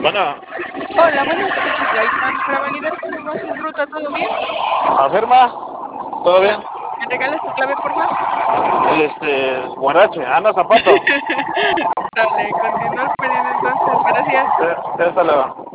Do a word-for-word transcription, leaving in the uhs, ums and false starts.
Bueno, Hola, buenas noches, Gaitán. Para validar tu negocio en ruta, ¿todo bien? afirma, ¿todo Ya. bien? ¿Me regalas tu clave, por favor? Este, guarache, Ana Zapato. Dale, continúa el pedido entonces. Gracias. Ya, ya hasta luego.